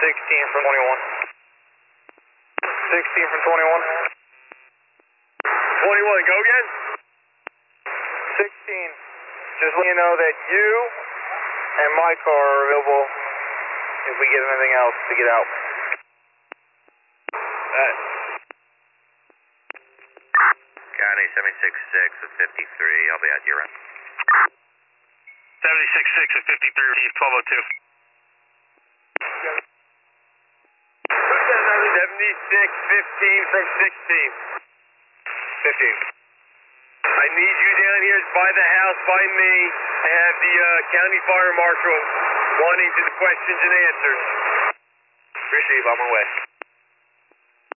16 from 21. 16 from 21. 21, go again? 16. Just let you know that you and my car are available if we get anything else to get out. County 76-6 with 53. I'll be at your end. 76-6 at 53, 1202. 76-15 from 16. 15. I need you down here by the house by me. I have the county fire marshal wanting to the questions and answers. Receive, on my way.